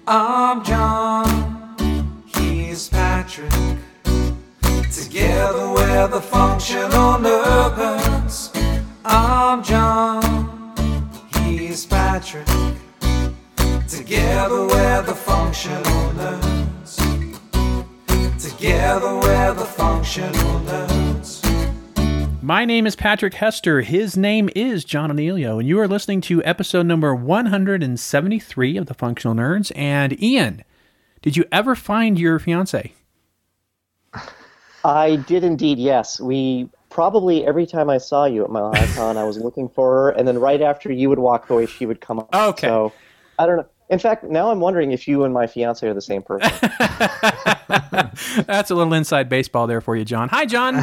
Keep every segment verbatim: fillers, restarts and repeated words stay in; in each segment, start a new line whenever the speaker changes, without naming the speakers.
I'm John, he's Patrick. Together we're the functional nerds. I'm John, he's Patrick. Together we're the functional nerds. Together we're the functional nerds.
My name is Patrick Hester. His name is John Anealio, and you are listening to episode number one hundred seventy-three of the Functional Nerds. And Ian, did you ever find your fiance?
I did indeed, yes. We probably every time I saw you at Mile High Con, I was looking for her, and then right after you would walk away, she would come up.
Okay.
So I don't know. In fact, now I'm wondering if you and my fiance are the same person.
That's a little inside baseball there for you, John. Hi, John.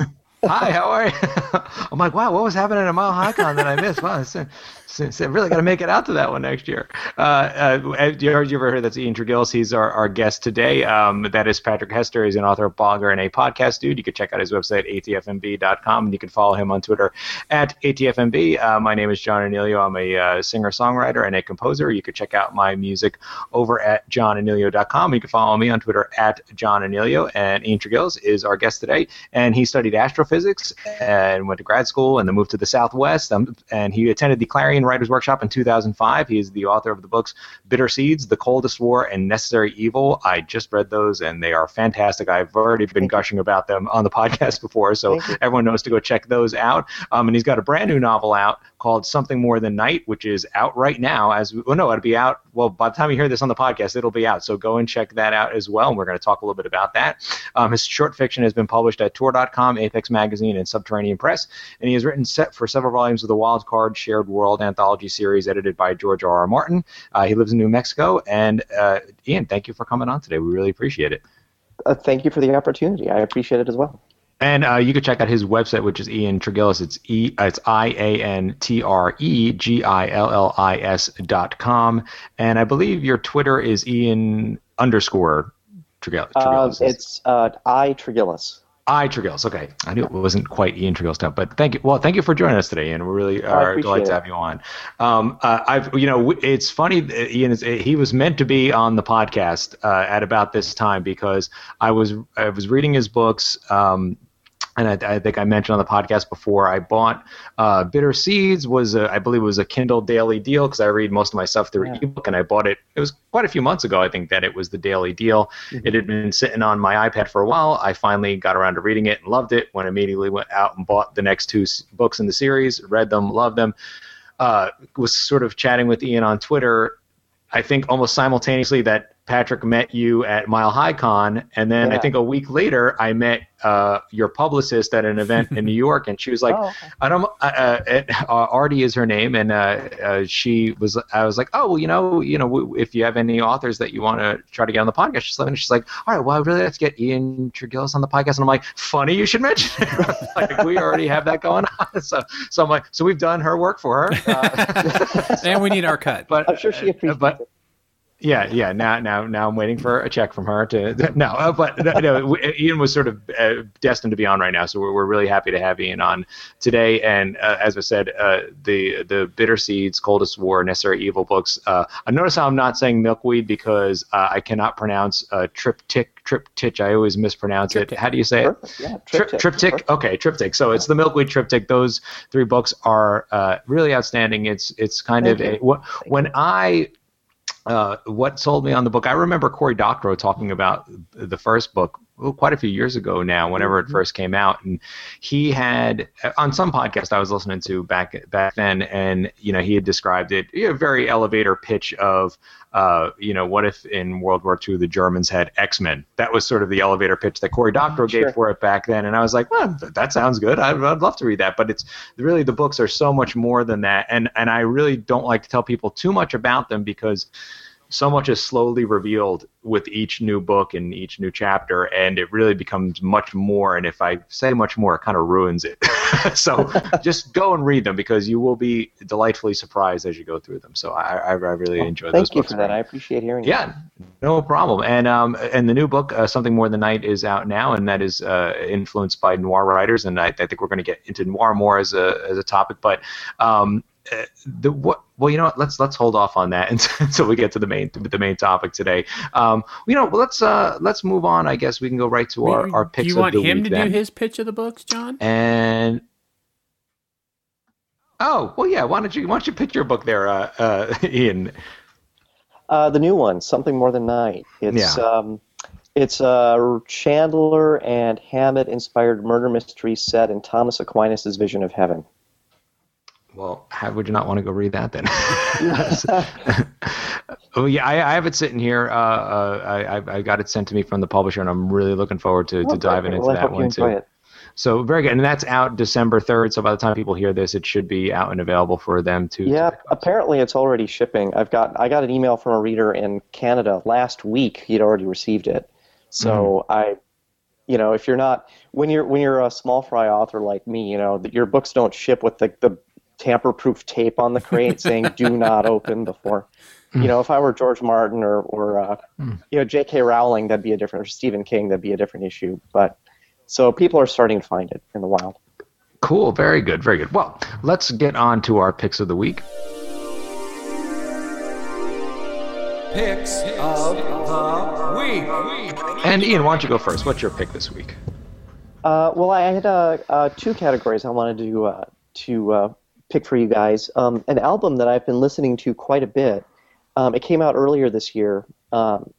Hi, how are you? I'm like, wow, what was happening at Mile High Con that I missed? Wow, it's, it's, I really got to make it out to that one next year. Uh, uh, have you ever heard that's Ian Tregillis? He's our, our guest today. Um, that is Patrick Hester. He's an author, blogger, and a podcast dude. You can check out his website, A T F M B dot com, and you can follow him on Twitter at A T F M B. Uh, my name is John Anealio. I'm a uh, singer-songwriter and a composer. You can check out my music over at john anealio dot com. You can follow me on Twitter at John Anealio. And Ian Tregillis is our guest today, and he studied astrophysics and went to grad school and then moved to the Southwest. Um, and he attended the Clarion Writers Workshop in two thousand five. He is the author of the books Bitter Seeds, The Coldest War, and Necessary Evil. I just read those, and they are fantastic. I've already been gushing about them on the podcast before, so everyone knows to go check those out. Um, and he's got a brand new novel out called Something More Than Night, which is out right now. As we, well, no, it'll be out. Well, by the time you hear this on the podcast, it'll be out. So go and check that out as well, and we're going to talk a little bit about that. Um, his short fiction has been published at Tor dot com, Apex Magazine, and Subterranean Press, and he has written set for several volumes of the Wild Card Shared World anthology series edited by George R. R. Martin. Uh, he lives in New Mexico, and uh, Ian, thank you for coming on today. We really appreciate it.
Uh, thank you for the opportunity. I appreciate it as well.
And uh, you can check out his website, which is Ian Tregillis. It's e, uh, it's I A N T R E G I L L I S dot com. And I believe your Twitter is Ian underscore Tregillis.
Uh, it's uh, I Tregillis.
I Tregillis. Okay, I knew it wasn't quite Ian Tregillis stuff, but thank you. Well, thank you for joining us today, Ian. We really are delighted to have you on. Um, uh, I've, you know, it's funny. Ian is he was meant to be on the podcast uh, at about this time because I was I was reading his books. Um, And I, I think I mentioned on the podcast before, I bought uh, Bitter Seeds, was a, I believe it was a Kindle daily deal because I read most of my stuff through yeah. ebook, and I bought it. It was quite a few months ago, I think, that it was the daily deal. Mm-hmm. It had been sitting on my iPad for a while. I finally got around to reading it and loved it. When I immediately went out and bought the next two books in the series, read them, loved them. Uh, was sort of chatting with Ian on Twitter, I think almost simultaneously that Patrick met you at Mile High Con, and then yeah. I think a week later I met uh, your publicist at an event in New York, and she was like, oh, okay. "I don't." Uh, uh, Artie is her name, and uh, uh, she was. I was like, "Oh, well, you know, you know, if you have any authors that you want to try to get on the podcast, just let me." She's like, "All right, well, I really like to get Ian Tregillis on the podcast," and I'm like, "Funny, you should mention it." Like we already have that going on, so so I'm like, so we've done her work for her,
uh, and we need our cut.
But
I'm sure she appreciates
but,
it.
Yeah, yeah. Now, now, now, I'm waiting for a check from her to. No, uh, but no, Ian was sort of uh, destined to be on right now, so we're we're really happy to have Ian on today. And uh, as I said, uh, the the Bitter Seeds, Coldest War, Necessary Evil books. Uh, I notice how I'm not saying milkweed because uh, I cannot pronounce uh, triptych. Triptych. I always mispronounce
triptych.
it. How do you say it?
Perfect. Yeah,
triptych. Triptych. Triptych. Okay, triptych. So it's the Milkweed Triptych. Those three books are uh, really outstanding. It's it's kind
Thank
of
you.
a what, when
you.
I. Uh, what sold me on the book, I remember Cory Doctorow talking about the first book well, quite a few years ago now, whenever it first came out. And he had, on some podcast I was listening to back back then, and, you know, he had described it, you know, very elevator pitch of, uh, you know, what if in World War Two the Germans had X-Men? That was sort of the elevator pitch that Cory Doctorow
Sure.
gave for it back then. And I was like, well, that sounds good. I'd, I'd love to read that. But it's really, the books are so much more than that. And, and I really don't like to tell people too much about them because so much is slowly revealed with each new book and each new chapter, and it really becomes much more. And if I say much more, it kind of ruins it. So just go and read them because you will be delightfully surprised as you go through them. So I, I, I really
well,
enjoy
thank
those
you
books.
for that. I appreciate hearing
yeah,
that.
no problem. And um, and the new book, uh, Something More Than Night, is out now, and that is uh, influenced by noir writers. And I, I think we're going to get into noir more as a as a topic. But um, uh, the what? Well, you know what? Let's let's hold off on that until we get to the main the main topic today. Um, you know, let's uh, let's move on. I guess we can go right to our, our picks.
Do you want
of the
him
week,
to
then.
do his pitch of the books, John?
And oh well, yeah. Why don't you why don't you pick your book there, uh, uh, Ian?
Uh, the new one, Something More Than Night. It's
Yeah.
um, it's a Chandler and Hammett inspired murder mystery set in Thomas Aquinas' vision of heaven.
Well, how would you not want to go read that then? Oh yeah, I, I have it sitting here. Uh, uh, I I I got it sent to me from the publisher, and I'm really looking forward to, to
Oh,
diving
great.
into
Well, I
that
hope you
one
enjoy
too.
it.
So very good, and that's out December third. So by the time people hear this, it should be out and available for them to.
Yeah,
to pick up.
apparently it's already shipping. I've got I got an email from a reader in Canada last week. He'd already received it. So I, you know, if you're not when you're when you're a small fry author like me, you know, that your books don't ship with the the tamper-proof tape on the crate saying "Do not open" before. You know, if I were George Martin or or uh, you know J K Rowling, that'd be a different. Or Stephen King, that'd be a different issue. But so people are starting to find it in the wild.
Cool, very good, very good. Well, let's get on to our picks of the week.
Picks of the week.
And Ian, why don't you go first? What's your pick this week?
Uh, well, I had uh, uh, two categories I wanted to uh, to uh, pick for you guys. Um, an album that I've been listening to quite a bit. Um, it came out earlier this year. Um,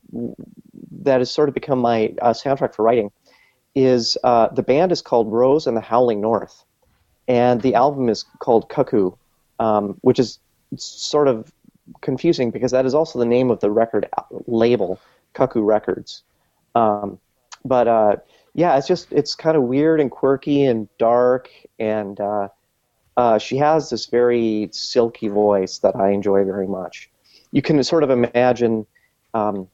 that has sort of become my uh, soundtrack for writing. Is uh, the band is called Rose and the Howling North, and the album is called Cuckoo, um, which is sort of confusing because that is also the name of the record label, Cuckoo Records. Um, but uh, yeah, it's just it's kind of weird and quirky and dark, and uh, uh, she has this very silky voice that I enjoy very much. You can sort of imagine. Um,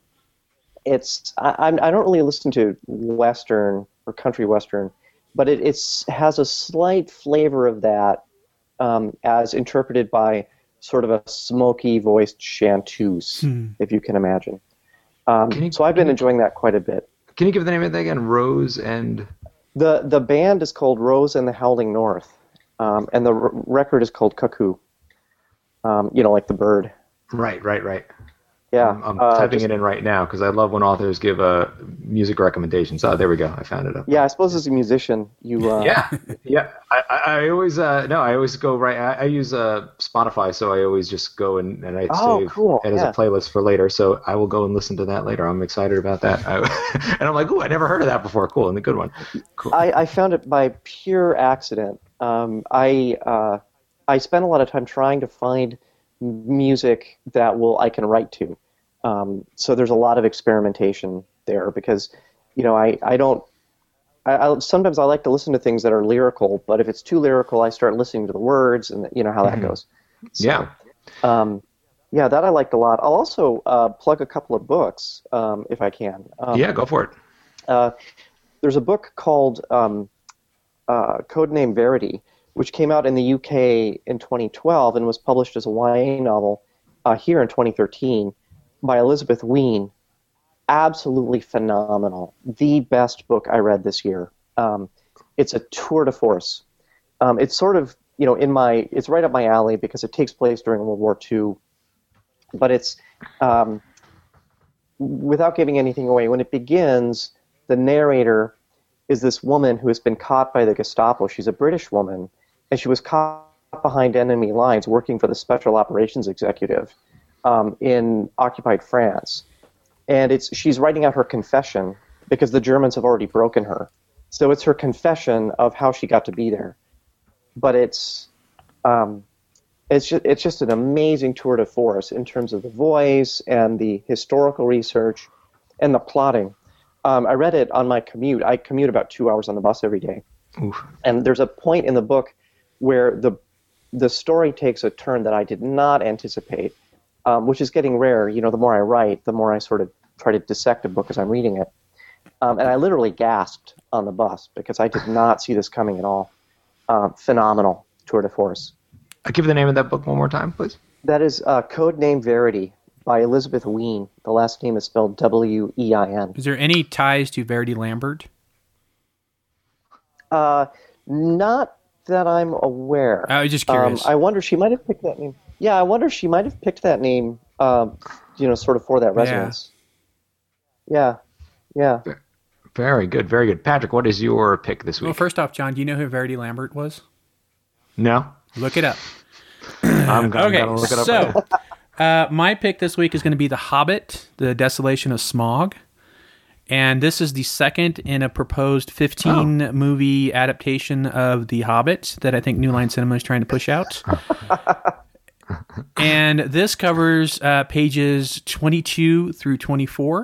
it's I, I don't really listen to Western or country Western, but it it's, has a slight flavor of that um, as interpreted by sort of a smoky voiced chanteuse,
Hmm.
if you can imagine. Um,
Can you-
so I've been enjoying that quite a bit.
Can you give the name of that again? Rose and
The the band is called Rose and the Howling North, um, and the r- record is called Cuckoo. Um, you know, like the bird.
right, right, right.
Yeah,
I'm, I'm
uh,
typing
just-
it in right now because I love when authors give uh, music recommendations. Oh, there we go. I found it up.
Yeah, I suppose as a musician, you. Uh,
yeah, yeah. I, I, I always uh, no, I always go right. I, I use uh, Spotify, so I always just go and, and I
Oh,
save
cool,
it as
yeah.
a playlist for later. So I will go and listen to that later. I'm excited about that. I, and I'm like, ooh, I never heard of that before. Cool, and the good one. Cool.
I, I found it by pure accident. Um, I uh, I spent a lot of time trying to find music that will I can write to. Um, so there's a lot of experimentation there because, you know, I, I don't. I, I sometimes I like to listen to things that are lyrical, but if it's too lyrical, I start listening to the words, and you know how that
Mhm.
goes. So,
yeah.
Um, yeah, that I liked a lot. I'll also uh, plug a couple of books um, if I can. Um,
Yeah, go for it.
uh, there's a book called um, uh, Codename Verity, which came out in the U K in twenty twelve and was published as a Y A novel uh, here in twenty thirteen by Elizabeth Wein. Absolutely phenomenal. The best book I read this year. Um, it's a tour de force. Um, it's sort of, you know, in my, it's right up my alley because it takes place during World War Two. But it's, um, without giving anything away, when it begins, the narrator is this woman who has been caught by the Gestapo. She's a British woman, and she was caught behind enemy lines working for the Special Operations Executive um, in occupied France. And it's she's writing out her confession because the Germans have already broken her. So it's her confession of how she got to be there. But it's um, it's just, it's just an amazing tour de force in terms of the voice and the historical research and the plotting. Um, I read it on my commute. I commute about two hours on the bus every day.
Oof.
And there's a point in the book where the the story takes a turn that I did not anticipate, um, which is getting rare. You know, the more I write, the more I sort of try to dissect a book as I'm reading it. Um, and I literally gasped on the bus because I did not see this coming at all. Um, phenomenal tour de force.
Uh, give the name of that book one more time, please.
That is uh, Codename Verity by Elizabeth Wein. The last name is spelled W E I N.
Is there any ties to Verity Lambert?
Uh, not that I'm aware.
I was just curious.
Um, I wonder she might have picked that name. Yeah, I wonder she might have picked that name. Um, you know, sort of for that resonance. Yeah, yeah. yeah.
Very good, very good. Patrick, what is your pick this week?
Well, first off, John, do you know who Verity Lambert was?
No.
Look it up.
I'm going
okay,
to look it up.
So, uh, my pick this week is going to be The Hobbit, The Desolation of Smaug. And this is the second in a proposed fifteen oh. movie adaptation of The Hobbit that I think New Line Cinema is trying to push out. And this covers uh, pages twenty-two through twenty-four.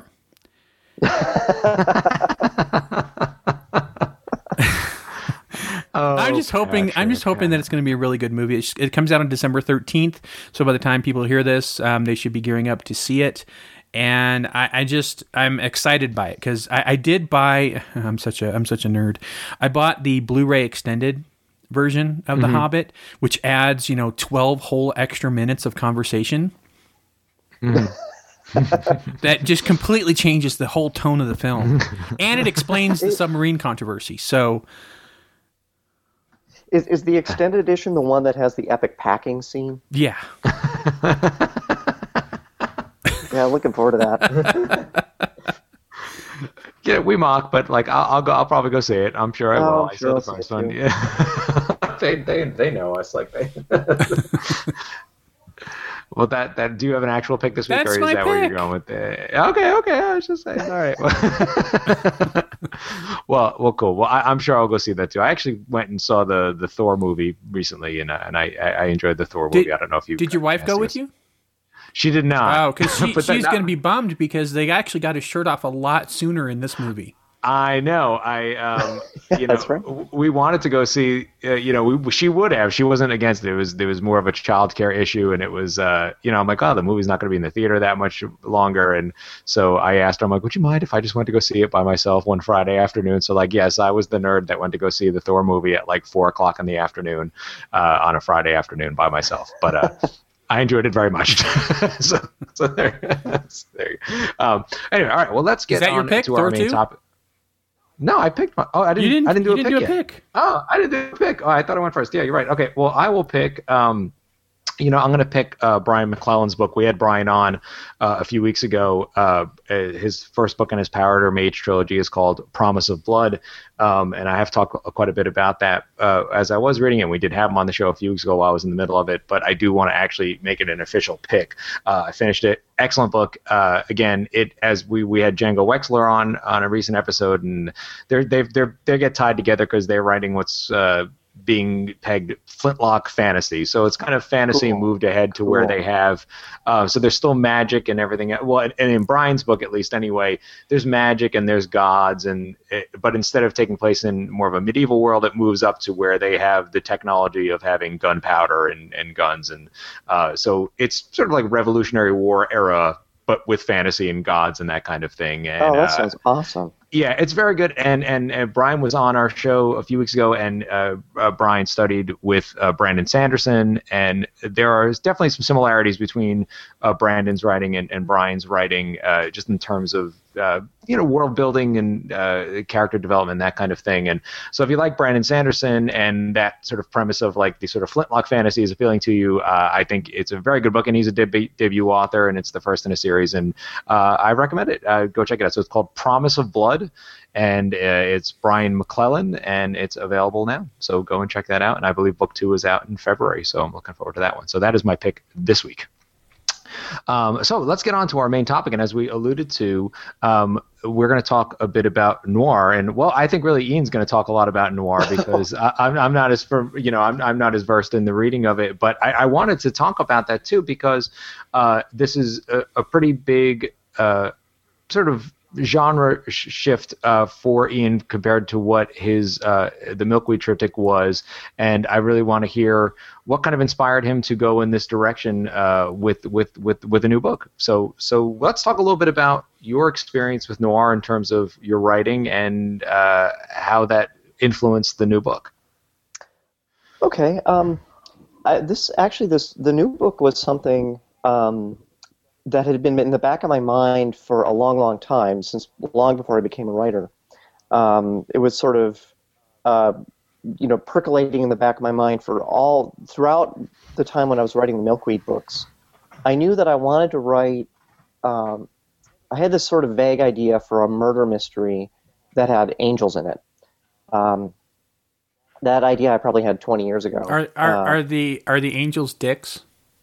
Oh, I'm just hoping. Patrick, I'm just hoping that it's going to be a really good movie. It, it comes out on December thirteenth, so by the time people hear this, um, they should be gearing up to see it. And I, I just I'm excited by it because I, I did buy. I'm such a I'm such a nerd. I bought the Blu-ray extended version of The mm-hmm. Hobbit, which adds you know twelve whole extra minutes of conversation. Mm. That just completely changes the whole tone of the film, and it explains the submarine controversy. So.
Is is the extended edition the one that has the epic packing scene?
Yeah.
Yeah, looking forward to that.
Yeah, we mock, but like I'll, I'll go. I'll probably go see it. I'm sure I will.
Oh,
I
sure
saw the first one. Yeah. they they they know us like they. Well, that, that do you have an actual pick this week,
That's
or is
my
that
pick.
where you're going with the? Okay, okay, I was just saying. All right. well, well, cool. Well, I, I'm sure I'll go see that too. I actually went and saw the, the Thor movie recently, and uh, and I, I enjoyed the Thor movie.
Did,
I don't know if you
did your wife go with you?
She did not.
Oh, because she, she's going to be bummed because they actually got his shirt off a lot sooner in this movie.
I know. I, um,
yeah,
you know,
that's right.
we wanted to go see. Uh, you know, we, she would have. She wasn't against it. It was there was more of a childcare issue, and it was. Uh, you know, I'm like, oh, the movie's not going to be in the theater that much longer, and so I asked her, I'm like, would you mind if I just went to go see it by myself one Friday afternoon? So like, yes, I was the nerd that went to go see the Thor movie at like four o'clock in the afternoon uh, on a Friday afternoon by myself, but. Uh, I enjoyed it very much. so, so there, there. Um, anyway, all right. Well, let's get
Is that
on
your pick,
to our
Thor
main
two?
topic. No, I picked my. Oh, I didn't.
You didn't
I didn't do
you
a
didn't
pick
do a
yet.
pick.
Oh, I didn't do a pick. Oh, I thought I went first. Yeah, you're right. Okay. Well, I will pick. Um, you know, I'm going to pick uh, Brian McClellan's book. We had Brian on uh, a few weeks ago. Uh, his first book in his Powder Mage trilogy is called Promise of Blood. Um, and I have talked quite a bit about that uh, as I was reading it. We did have him on the show a few weeks ago while I was in the middle of it, but I do want to actually make it an official pick. Uh, I finished it. Excellent book. Uh, again, it as we, we had Django Wexler on on a recent episode, and they're they they're they get tied together because they're writing what's uh, being pegged Flintlock fantasy. So it's kind of fantasy
Cool.
moved ahead to where
Cool.
they have. Uh, so there's still magic and everything. Well, and in Brian's book, at least anyway, there's magic and there's gods, and it, but instead of taking place in more of a medieval world, it moves up to where they have the technology of having gunpowder and, and guns, and uh, so it's sort of like Revolutionary War era, but with fantasy and gods and that kind of thing. And,
Oh, that
uh,
sounds awesome.
yeah, it's very good. And, and and Brian was on our show a few weeks ago, and uh, uh, Brian studied with uh, Brandon Sanderson, and there are definitely some similarities between uh, Brandon's writing and, and Brian's writing, uh, just in terms of uh, you know world building and uh, character development, that kind of thing. And so, if you like Brandon Sanderson and that sort of premise of like the sort of Flintlock fantasy is appealing to you, uh, I think it's a very good book. And he's a deb- debut author, and it's the first in a series, and uh, I recommend it. Uh, go check it out. So it's called Promise of Blood. And uh, it's Brian McClellan, and it's available now. So go and check that out. And I believe book two is out in February, so I'm looking forward to that one. So that is my pick this week. Um, so let's get on to our main topic. And as we alluded to, um, we're going to talk a bit about noir. And well, I think really Ian's going to talk a lot about noir because I, I'm, I'm not as for, you know I'm, I'm not as versed in the reading of it. But I, I wanted to talk about that too because uh, this is a, a pretty big uh, sort of genre sh- shift uh, for Ian compared to what his uh, the Milkweed Triptych was, and I really want to hear what kind of inspired him to go in this direction uh, with with with with a new book. So so let's talk a little bit about your experience with noir in terms of your writing and uh, how that influenced the new book.
Okay. Um, I, this actually this the new book was something. Um, that had been in the back of my mind for a long, long time, since long before I became a writer. Um, it was sort of, uh, you know, percolating in the back of my mind for all throughout the time when I was writing the Milkweed books. I knew that I wanted to write. Um, I had this sort of vague idea for a murder mystery that had angels in it. Um, that idea I probably had twenty years ago.
Are are,
uh,
are the are the angels dicks?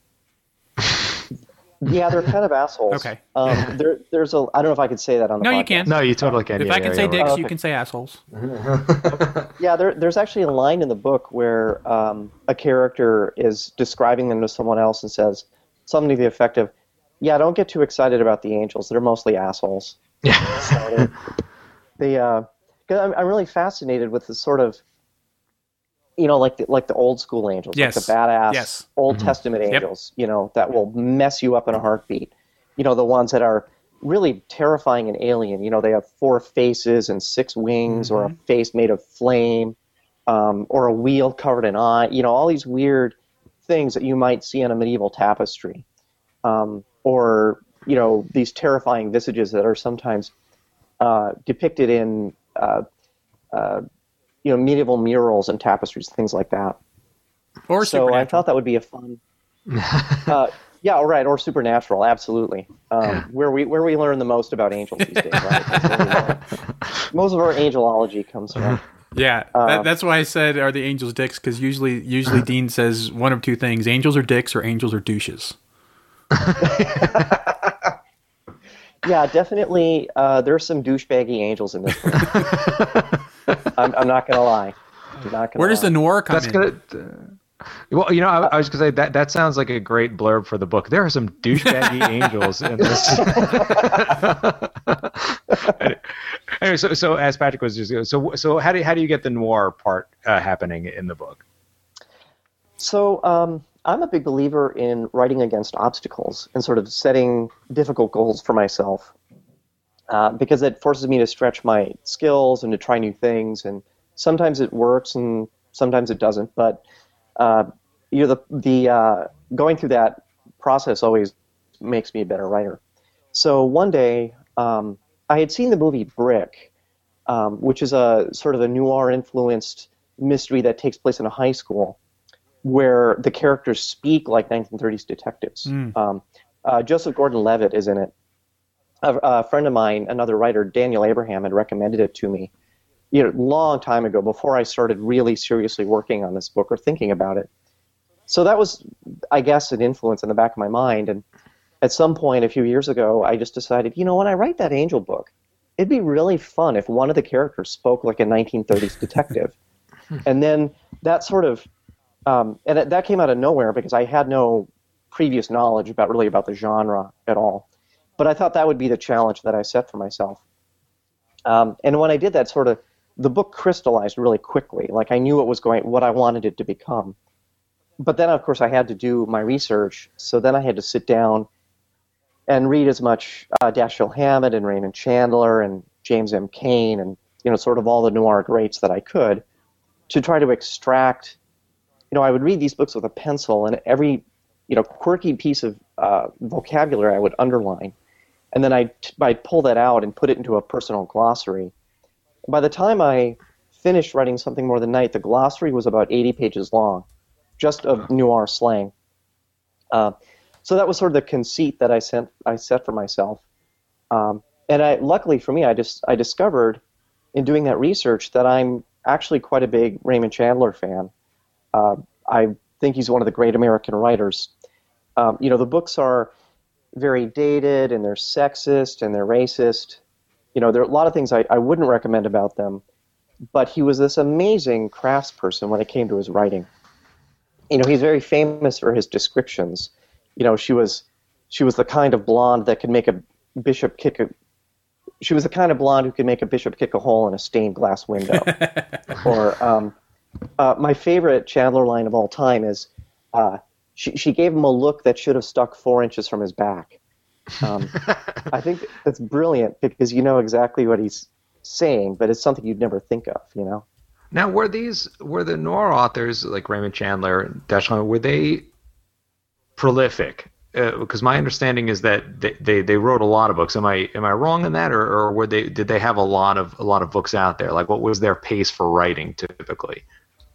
Yeah, they're kind of assholes.
Okay.
Um, there, there's a. I don't know if I could say that on the
No,
podcast.
you can.
No, you totally can.
If
yeah,
I can
yeah,
say
yeah,
dicks,
right.
Oh,
you
okay.
can say assholes.
Yeah, there, there's actually a line in the book where um, a character is describing them to someone else and says something to the effect of, "Yeah, don't get too excited about the angels. They're mostly assholes."
Yeah.
So the, uh, 'cause I'm, I'm really fascinated with the sort of, you know, like the, like the old school angels,
Yes.
like the badass
Yes.
Old Testament
Yep.
angels, you know, that will mess you up in a heartbeat. You know, the ones that are really terrifying and alien. You know, they have four faces and six wings, or a face made of flame, um, or a wheel covered in eye. You know, all these weird things that you might see on a medieval tapestry, um, or you know, these terrifying visages that are sometimes uh, depicted in uh, uh, you know, medieval murals and tapestries, things like that.
Or
So
supernatural.
I thought that would be a fun. uh, yeah, all right, or supernatural, absolutely. Um, where we where we learn the most about angels these days, right? That's where we learn. Most of our angelology comes from.
Yeah,
Uh,
that, that's why I said are the angels dicks, because usually usually Dean says one of two things: angels are dicks or angels are douches.
Yeah, definitely. Uh, there's some douchebaggy angels in this book. I'm, I'm not gonna lie. I'm not gonna
Where does
lie.
the noir come
That's
in?
gonna. Uh, well, you know, I, I was gonna say that that sounds like a great blurb for the book. There are some douchebaggy angels in this. Anyway, so so as Patrick was just so so how do how do you get the noir part uh, happening in the book?
So um, I'm a big believer in writing against obstacles and sort of setting difficult goals for myself, uh, because it forces me to stretch my skills and to try new things. And sometimes it works and sometimes it doesn't. But uh, you know, the the uh, going through that process always makes me a better writer. So one day um, I had seen the movie Brick, um, which is a sort of a noir-influenced mystery that takes place in a high school, where the characters speak like nineteen thirties detectives.
Mm.
Um, uh, Joseph Gordon-Levitt is in it. A, a friend of mine, another writer, Daniel Abraham, had recommended it to me, you know, long time ago, before I started really seriously working on this book or thinking about it. So that was, I guess, an influence in the back of my mind. And at some point a few years ago, I just decided, you know, when I write that Angel book, it'd be really fun if one of the characters spoke like a nineteen thirties detective. And then that sort of Um, and it, that came out of nowhere because I had no previous knowledge about really about the genre at all. But I thought that would be the challenge that I set for myself. Um, and when I did that, sort of, the book crystallized really quickly. Like I knew what was going, what I wanted it to become. But then, of course, I had to do my research. So then I had to sit down and read as much uh, Dashiell Hammett and Raymond Chandler and James M. Cain and you know sort of all the noir greats that I could to try to extract. You know, I would read these books with a pencil, and every, you know, quirky piece of uh, vocabulary I would underline, and then I'd, I'd pull that out and put it into a personal glossary. By the time I finished writing Something More Than Night, the glossary was about eighty pages long, just of noir slang. Uh, so that was sort of the conceit that I sent, I set for myself. Um, and I, luckily for me, I just I discovered in doing that research that I'm actually quite a big Raymond Chandler fan. Uh, I think he's one of the great American writers. Um, you know, the books are very dated, and they're sexist, and they're racist. You know, there are a lot of things I, I wouldn't recommend about them, but he was this amazing craftsperson when it came to his writing. You know, he's very famous for his descriptions. You know, she was she was the kind of blonde that could make a bishop kick a she was the kind of blonde who could make a bishop kick a hole in a stained glass window. Or um, Uh, my favorite Chandler line of all time is, uh, she, she gave him a look that should have stuck four inches from his back. Um, I think that's brilliant because you know exactly what he's saying, but it's something you'd never think of, you know?
Now, were these were the noir authors like Raymond Chandler and Dashiell, were they prolific? Uh, because my understanding is that they, they, they wrote a lot of books. Am I am I wrong in that, or, or were they did they have a lot of a lot of books out there? Like, what was their pace for writing typically?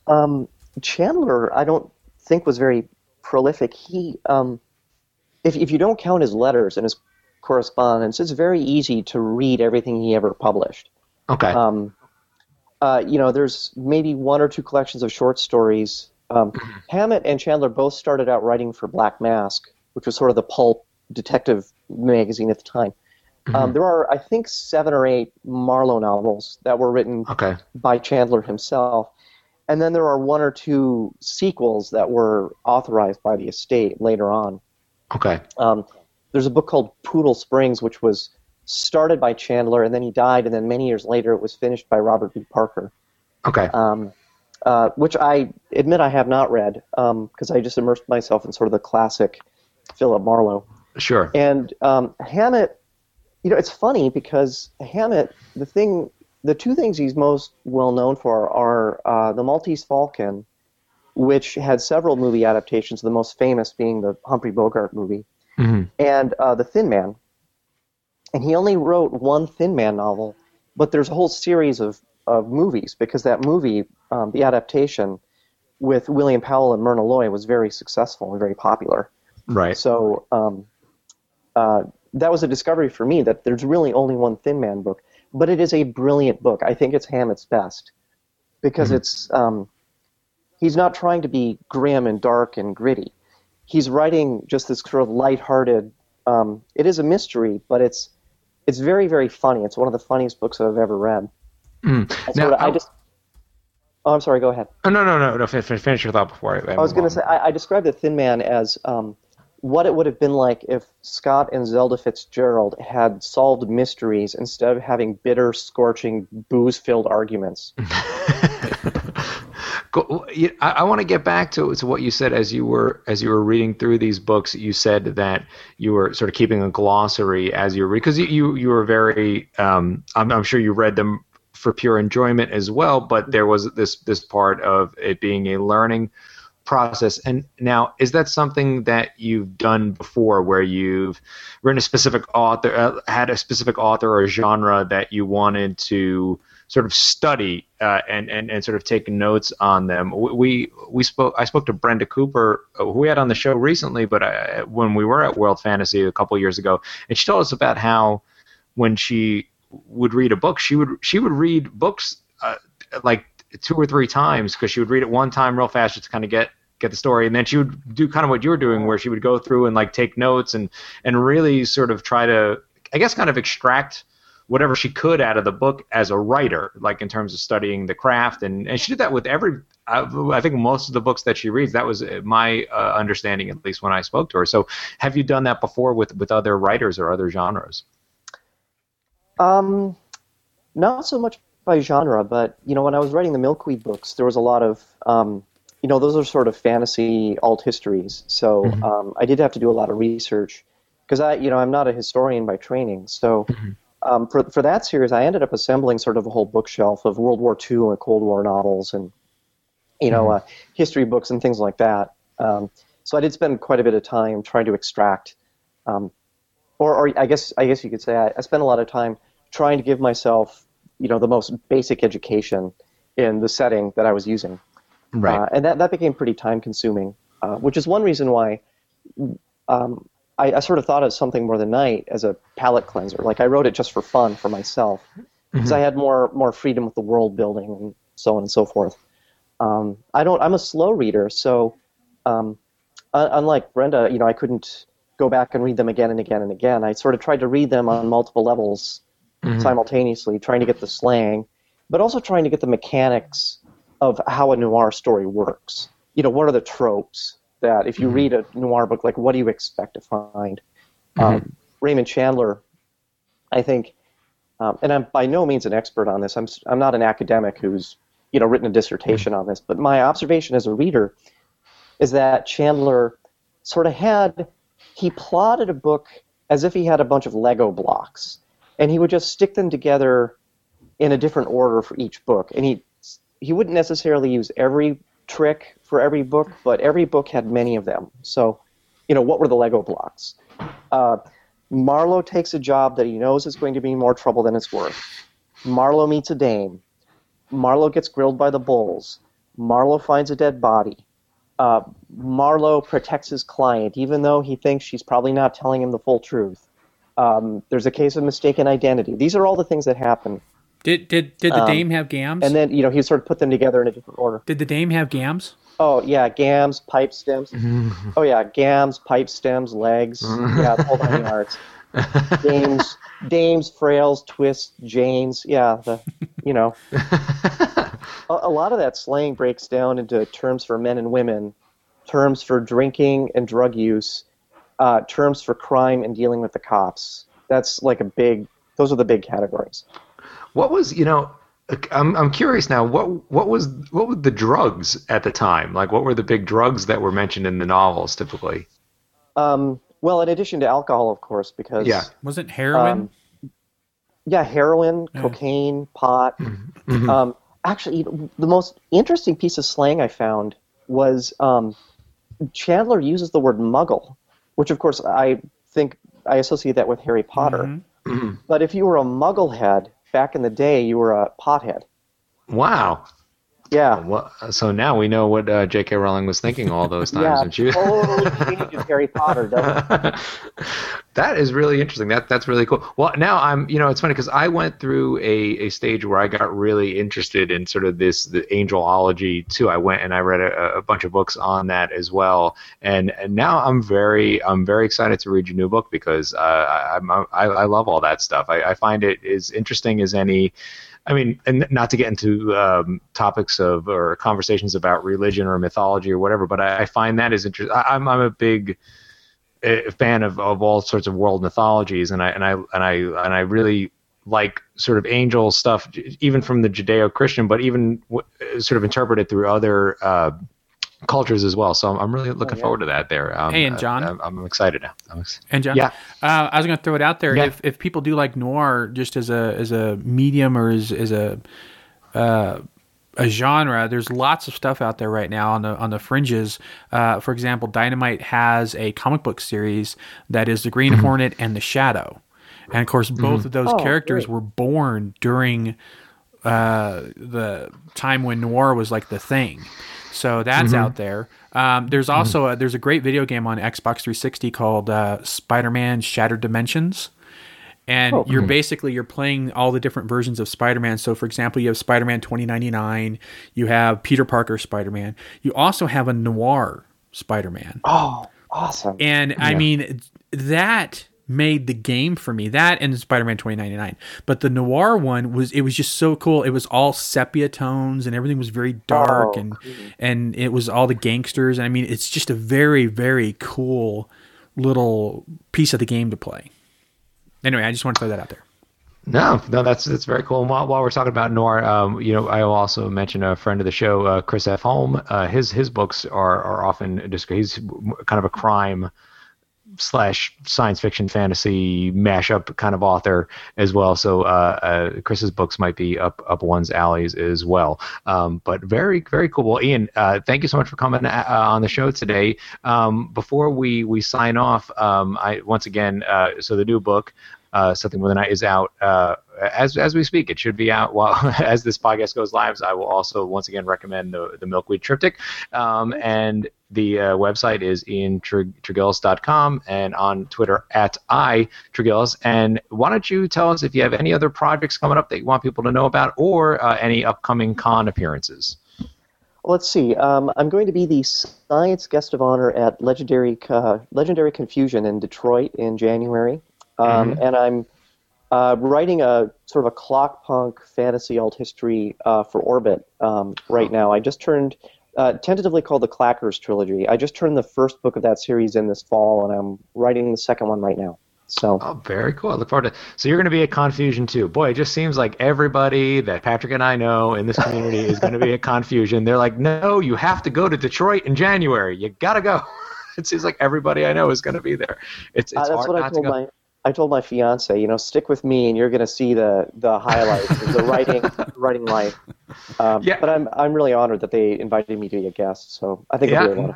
Um, Chandler, I don't think was very prolific. He, um, if if you don't count his letters and his correspondence, it's very easy to read everything he ever published.
Okay.
Um, uh, you know, there's maybe one or two collections of short stories. Um, Hammett and Chandler both started out writing for Black Mask, which was sort of the pulp detective magazine at the time.
Mm-hmm.
Um, there are, I think, seven or eight Marlowe novels that were written
Okay.
by Chandler himself. And then there are one or two sequels that were authorized by the estate later on.
Okay.
Um, there's a book called Poodle Springs, which was started by Chandler, and then he died, and then many years later it was finished by Robert B. Parker,
Okay.
um, uh, which I admit I have not read because um, I just immersed myself in sort of the classic Philip Marlowe.
Sure.
And um, Hammett, you know, it's funny because Hammett, the thing, the two things he's most well known for are uh, the Maltese Falcon, which had several movie adaptations, the most famous being the Humphrey Bogart movie,
Mm-hmm.
and uh, The Thin Man. And he only wrote one Thin Man novel, but there's a whole series of, of movies because that movie, um, the adaptation with William Powell and Myrna Loy, was very successful and very popular.
Right.
So um, uh, that was a discovery for me that there's really only one Thin Man book, but it is a brilliant book. I think it's Hammett's best because
Mm-hmm.
it's um, he's not trying to be grim and dark and gritty. He's writing just this sort of lighthearted. Um, it is a mystery, but it's it's very very funny. It's one of the funniest books that I've ever read.
Mm.
And
Now,
sort of- I
I-
just. Oh, I'm sorry. Go ahead.
Oh, no, no, no, no. fin- fin- Finish your thought before I.
I was going to say, I, I described The Thin Man as um, what it would have been like if Scott and Zelda Fitzgerald had solved mysteries instead of having bitter, scorching, booze-filled arguments.
Go- you- I, I want to get back to, to what you said as you were as you were reading through these books. You said that you were sort of keeping a glossary as you read because you, you you were very. Um, I'm, I'm sure you read them for pure enjoyment as well, but there was this this part of it being a learning process. And now, is that something that you've done before, where you've written a specific author, uh, had a specific author or genre that you wanted to sort of study uh, and, and and sort of take notes on them? We we spoke. I spoke to Brenda Cooper, who we had on the show recently, but I, when we were at World Fantasy a couple years ago, and she told us about how when she would read a book, she would she would read books uh, like two or three times because she would read it one time real fast just to kind of get get the story, and then she would do kind of what you were doing, where she would go through and like take notes and and really sort of try to, I guess, kind of extract whatever she could out of the book as a writer, like in terms of studying the craft. And, and she did that with every, I, I think most of the books that she reads. That was my uh, understanding, at least when I spoke to her. So have you done that before with, with other writers or other genres?
Um, not so much by genre, but, you know, when I was writing the Milkweed books, there was a lot of, um, you know, those are sort of fantasy alt histories. So
Mm-hmm.
um, I did have to do a lot of research because I, you know, I'm not a historian by training. So
Mm-hmm.
um, for for that series, I ended up assembling sort of a whole bookshelf of World War Two and Cold War novels and, you know,
Mm-hmm.
uh, history books and things like that. Um, so I did spend quite a bit of time trying to extract, um, or, or I guess I guess you could say I, I spent a lot of time trying to give myself, you know, the most basic education in the setting that I was using.
Right.
Uh, and that, that became pretty time consuming, uh, which is one reason why um, I, I sort of thought of Something More Than Night as a palate cleanser. Like I wrote it just for fun for myself because
Mm-hmm.
I had more more freedom with the world building and so on and so forth. Um, I don't. I'm a slow reader, so um, un- unlike Brenda, you know, I couldn't go back and read them again and again and again. I sort of tried to read them on multiple levels
Mm-hmm.
simultaneously, trying to get the slang, but also trying to get the mechanics of how a noir story works. You know, what are the tropes that if you
Mm-hmm.
read a noir book, like what do you expect to find?
Mm-hmm.
Um, Raymond Chandler, I think, um, and I'm by no means an expert on this. I'm I'm not an academic who's, you know, written a dissertation on this, but my observation as a reader is that Chandler sort of had, he plotted a book as if he had a bunch of Lego blocks, and he would just stick them together in a different order for each book. And he he wouldn't necessarily use every trick for every book, but every book had many of them. So, you know, what were the Lego blocks? Uh, Marlowe takes a job that he knows is going to be more trouble than it's worth. Marlowe meets a dame. Marlowe gets grilled by the bulls. Marlowe finds a dead body. Uh, Marlowe protects his client, even though he thinks she's probably not telling him the full truth. Um, there's a case of mistaken identity. These are all the things that happen.
Did did did the
Um,
dame have gams?
And then, you know, he sort of put them together in a different order.
Did the dame have gams?
Oh, yeah, gams, pipe stems. Oh, yeah, gams, pipe stems, legs. Yeah, the whole nine yards. Dames, dames, frails, twists, janes. Yeah, the, you know. a, a lot of that slang breaks down into terms for men and women, terms for drinking and drug use, uh, terms for crime and dealing with the cops. That's like a big, those are the big categories.
What was, you know, I'm I'm curious now. What what was what were the drugs at the time? Like, what were the big drugs that were mentioned in the novels typically?
Um, well, in addition to alcohol, of course, because
Yeah.
Wasn't heroin?
Um, yeah, heroin,
Yeah.
cocaine, pot.
Mhm.
Um, actually, the most interesting piece of slang I found was um, Chandler uses the word muggle, which, of course, I think I associate that with Harry Potter.
Mhm.
Mhm.
But if you were a mugglehead back in the day, you were a pothead.
Wow.
Yeah.
Well, so now we know what uh, J K. Rowling was thinking all those times.
Yeah,
when she...
totally changes Harry Potter, doesn't it?
That is really interesting. That that's really cool. Well, now I'm, you know, it's funny because I went through a, a stage where I got really interested in sort of this the angelology too. I went and I read a, a bunch of books on that as well, and, and now I'm very I'm very excited to read your new book because uh, I, I'm I, I love all that stuff. I, I find it as interesting as any. I mean, and not to get into um, topics of or conversations about religion or mythology or whatever, but I, I find that is interesting. I'm I'm a big uh, fan of, of all sorts of world mythologies, and I and I and I and I really like sort of angel stuff, even from the Judeo-Christian, but even w- sort of interpreted through other uh, cultures as well. So I'm, I'm really looking
yeah.
forward to that. There. Um,
Hey, and John?
I'm, I'm excited now. I'm ex-
And John,
Yeah.
uh, I was going to throw it out there.
Yeah.
If if people do like noir, just as a as a medium or as as a uh, a genre, there's lots of stuff out there right now on the on the fringes. Uh, for example, Dynamite has a comic book series that is the Green
Mm-hmm.
Hornet and the Shadow, and of course, both of those
Oh,
characters
great.
were born during uh, the time when noir was like the thing. So that's out there. Um, there's also a, there's a great video game on Xbox three sixty called uh, Spider-Man Shattered Dimensions, and
Oh,
you're basically you're playing all the different versions of Spider-Man. So, for example, you have Spider-Man twenty ninety-nine, you have Peter Parker Spider-Man, you also have a noir Spider-Man,
Oh, awesome.
and I mean that made the game for me. That and Spider-Man twenty ninety-nine. But the noir one was it was just so cool. It was all sepia tones and everything was very dark
Oh,
and
cool.
and it was all the gangsters. And I mean, it's just a very very cool little piece of the game to play. Anyway, I just want to throw that out there.
No, no, that's that's very cool. And while, while we're talking about noir, um, you know, I will also mention a friend of the show, uh, Chris F. Holm. Uh, his his books are are often just he's kind of a crime slash science fiction fantasy mashup kind of author as well. So uh, uh, Chris's books might be up up one's alleys as well. Um, but very very cool. Well, Ian, uh, thank you so much for coming uh, on the show today. Um, before we we sign off, um, I once again, uh, so the new book. Uh, Something with a Night is out uh, as as we speak. It should be out while as this podcast goes live. I will also once again recommend the the Milkweed Triptych, um, and the uh, website is ian tregillis dot com and on Twitter at i tregillis. And why don't you tell us if you have any other projects coming up that you want people to know about, or uh, any upcoming con appearances?
Let's see. Um, I'm going to be the science guest of honor at Legendary uh, Legendary Confusion in Detroit in January. Um,
Mm-hmm.
And I'm uh, writing a sort of a clock punk fantasy alt history uh, for Orbit um, right now. I just turned, uh, tentatively called the Clackers Trilogy. I just turned the first book of that series in this fall, and I'm writing the second one right now. So,
Oh, very cool. I look forward to. So you're going to be at Confusion too. Boy, it just seems like everybody that Patrick and I know in this community is going to be at Confusion. They're like, no, you have to go to Detroit in January. You got to go. It seems like everybody I know is going to be there. It's, it's
uh, that's
hard
what I
not to
told
go.
my I told my fiance, you know, stick with me, and you're going to see the the highlights of the writing writing life. Um,
Yeah.
But I'm I'm really honored that they invited me to be a guest. So I think
Yeah.
it'll be a lot of fun.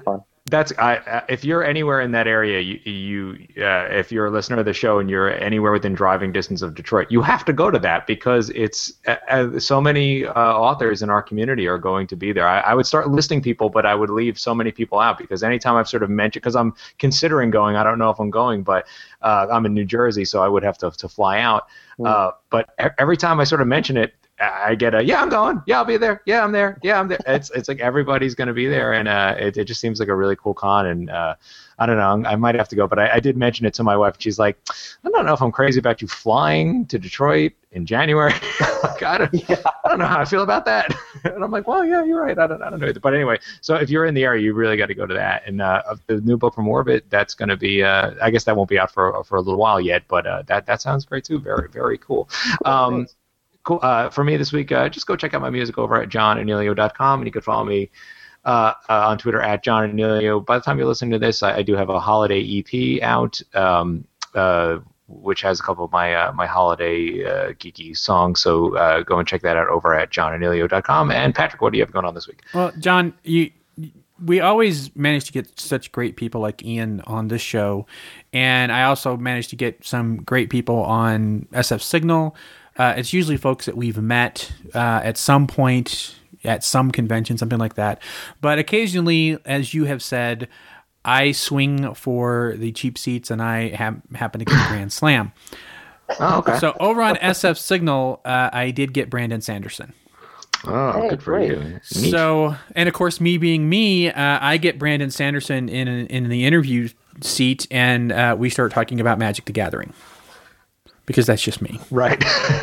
That's I, I, if you're anywhere in that area, you, you uh, if you're a listener of the show and you're anywhere within driving distance of Detroit, you have to go to that because it's uh, so many uh, authors in our community are going to be there. I, I would start listing people, but I would leave so many people out because anytime I've sort of mentioned, because I'm considering going, I don't know if I'm going, but uh, I'm in New Jersey, so I would have to to fly out. Mm. Uh, but every time I sort of mention it, I get a, yeah, I'm going. Yeah, I'll be there. Yeah, I'm there. Yeah, I'm there. It's it's like everybody's going to be there, and uh, it, it just seems like a really cool con, and uh, I don't know, I might have to go, but I, I did mention it to my wife, and she's like, I don't know if I'm crazy about you flying to Detroit in January. like, I, don't, yeah. I don't know how I feel about that. And I'm like, well, yeah, you're right. I don't, I don't know. But anyway, so if you're in the area, you really got to go to that. And uh, the new book from Orbit, that's going to be, uh, I guess that won't be out for for a little while yet, but uh, that, that sounds great too. Very, very cool. Um, Cool. Uh, for me this week, uh, just go check out my music over at john anelio dot com, and you can follow me uh, uh, on Twitter at John Anelio. By the time you're listening to this, I, I do have a holiday E P out, um, uh, which has a couple of my uh, my holiday uh, geeky songs. So uh, go and check that out over at john anelio dot com. And Patrick, what do you have going on this week?
Well, John, you. We always manage to get such great people like Ian on this show, and I also managed to get some great people on S F Signal. Uh, it's usually folks that we've met uh, at some point, at some convention, something like that. But occasionally, as you have said, I swing for the cheap seats, and I ha- happen to get a Grand Slam.
Oh, okay.
So over on S F Signal, uh, I did get Brandon Sanderson.
Oh, hey, good for great. you. Neat.
So, and of course, me being me, uh, I get Brandon Sanderson in in the interview seat, and uh, we start talking about Magic the Gathering. Because that's just me.
Right.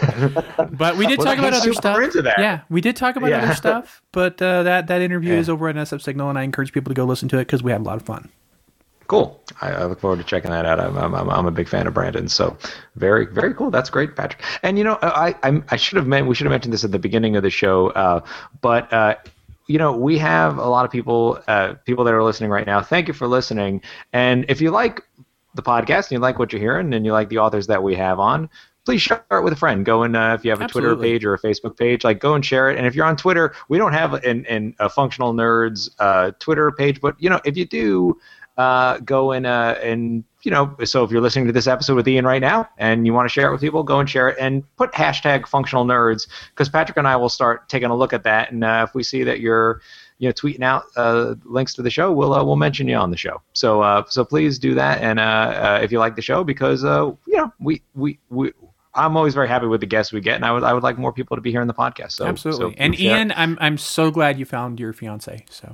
But we did
well,
talk about other stuff.
Into that.
Yeah, we did talk about
yeah.
other stuff. But uh, that, that interview
yeah.
is over at S F Signal, and I encourage people to go listen to it because we had a lot of fun.
Cool. I, I look forward to checking that out. I'm, I'm I'm a big fan of Brandon, so very very cool. That's great, Patrick. And you know, I I, I should have meant we should have mentioned this at the beginning of the show, uh, but. Uh, You know, we have a lot of people, uh, people that are listening right now. Thank you for listening. And if you like the podcast and you like what you're hearing and you like the authors that we have on, please share it with a friend. Go and uh, if you have a
Absolutely.
Twitter page or a Facebook page, like go and share it. And if you're on Twitter, we don't have an, an, a Functional Nerds uh, Twitter page, but you know, if you do, uh, go and uh, and you know, so if you're listening to this episode with Ian right now and you want to share it with people, go and share it and put hashtag Functional Nerds because Patrick and I will start taking a look at that. And uh, if we see that you're, you know, tweeting out uh, links to the show, we'll uh, we'll mention you on the show. So uh, so please do that. And uh, uh, if you like the show, because uh, you know, we we we. I'm always very happy with the guests we get, and I would I would like more people to be here in the podcast. So
absolutely.
So
and
share.
Ian, I'm I'm so glad you found your fiance. So.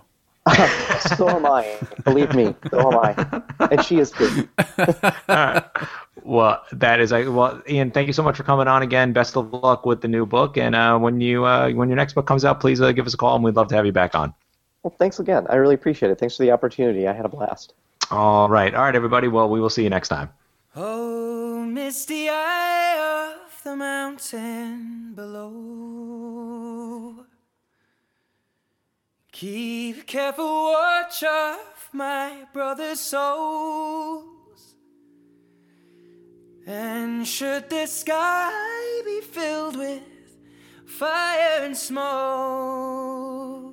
So am I. Believe me, so am I. And she is too.
All right. Well, that is well, Ian. Thank you so much for coming on again. Best of luck with the new book, and uh, when you uh, when your next book comes out, please uh, give us a call, and we'd love to have you back on.
Well, thanks again. I really appreciate it. Thanks for the opportunity. I had a blast.
All right, all right, everybody. Well, we will see you next time.
Oh, misty eye of the mountain below. Keep careful watch of my brother's souls. And should the sky be filled with fire and smoke,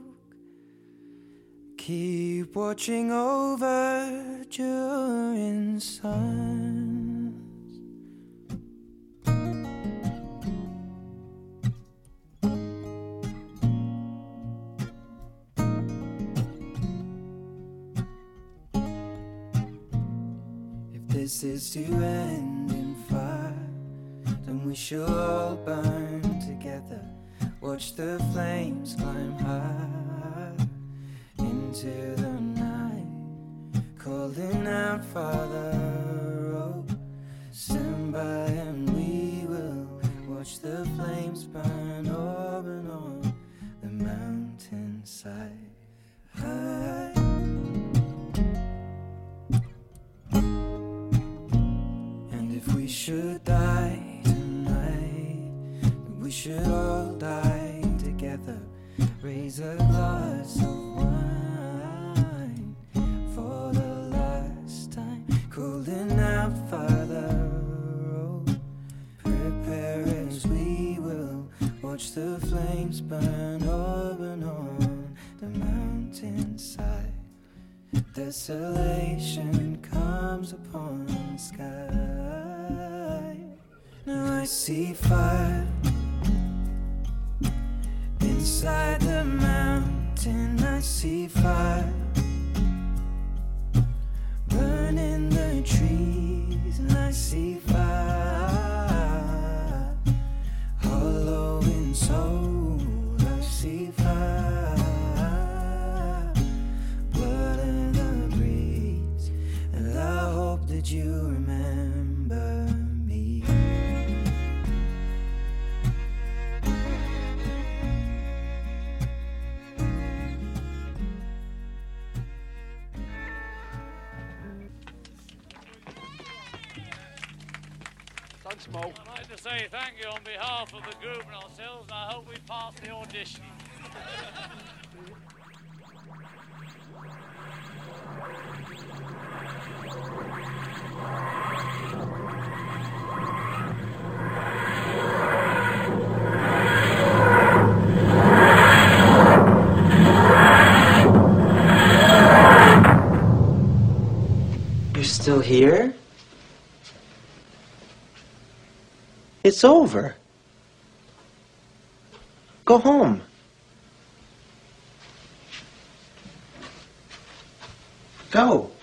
keep watching over during suns. This is to end in fire, then we shall all burn together. Watch the flames climb high into the night, calling out, Father, oh, stand by and we will watch the flames burn over and on the mountainside. High. We should die tonight, we should all die together. Raise a glass of wine for the last time, calling out, Father, oh, prepare as we will watch the flames burn over and on the mountainside. There's desolation comes upon the sky. Now I see fire inside the mountain. I see fire burning the trees, and I see fire hollow in soul. I see fire, blood in the breeze, and I hope that you remember me.
I'd like to say thank you on behalf of the group and ourselves, and I hope we pass the audition.
You're still here? It's over. Go home. Go.